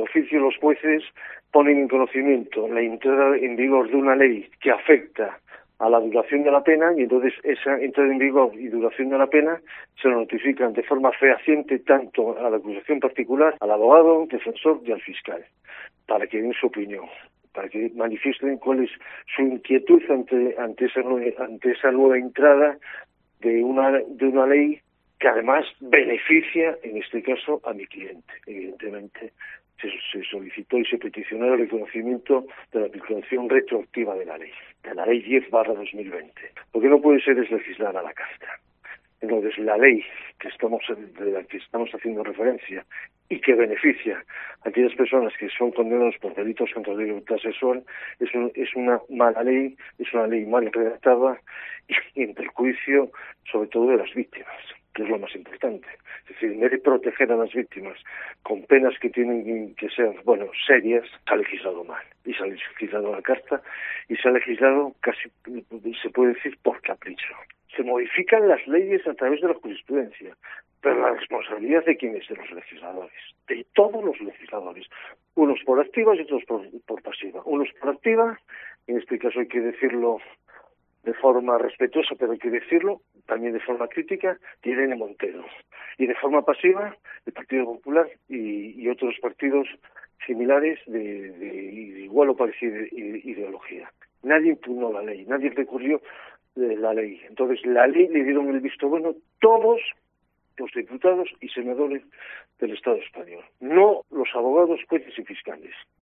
oficio los jueces ponen en conocimiento la entrada en vigor de una ley que afecta a la duración de la pena, y entonces esa entrada en vigor y duración de la pena se lo notifican de forma fehaciente tanto a la acusación particular, al abogado, defensor y al fiscal, para que den su opinión, para que manifiesten cuál es su inquietud ante esa nueva entrada de una ley que además beneficia, en este caso, a mi cliente. Evidentemente, se solicitó y se peticionó el reconocimiento de la aplicación retroactiva de la ley 10/2020. Lo que no puede ser es legislar a la carta. Entonces, la ley de la que estamos haciendo referencia y que beneficia a aquellas personas que son condenadas por delitos contra la libertad sexual es una mala ley, es una ley mal redactada y en perjuicio sobre todo de las víctimas, que es lo más importante. Es decir, en vez de proteger a las víctimas con penas que tienen que ser, serias, se ha legislado mal. Y se ha legislado a la carta y se ha legislado casi, se puede decir, por capricho. Se modifican las leyes a través de la jurisprudencia, pero la responsabilidad de quién es, de los legisladores, de todos los legisladores, unos por activa y otros por pasiva. Unos por activa, en este caso hay que decirlo de forma respetuosa, pero hay que decirlo también de forma crítica, Irene Montero. Y de forma pasiva, el Partido Popular y otros partidos similares de igual o parecida ideología. Nadie impugnó la ley, nadie recurrió de la ley. Entonces, la ley le dieron el visto bueno todos los diputados y senadores del Estado español, no los abogados, jueces y fiscales.